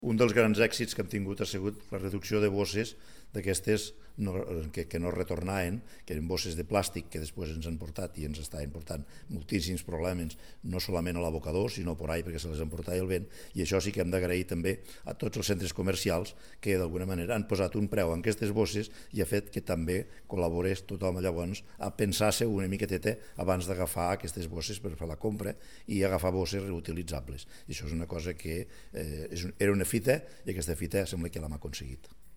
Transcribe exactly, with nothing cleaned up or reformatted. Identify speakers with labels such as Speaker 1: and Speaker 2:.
Speaker 1: Un dels grans èxits que hem tingut ha sigut la reducció de bosses d'aquestes no, que, que no retornaven, que eren bosses de plàstic que després ens han portat i ens estaven portant moltíssims problemes, no solament a l'abocador, sinó por ahí perquè se les emportava el vent, i això sí que hem d'agrair també a tots els centres comercials que d'alguna manera han posat un preu en aquestes bosses i ha fet que també col·laborés tothom llavors a pensar-se una miqueteta abans d'agafar aquestes bosses per fer la compra i agafar bosses reutilitzables. I això és una cosa que eh, és, era una fita i aquesta fita sembla que l'hem aconseguit.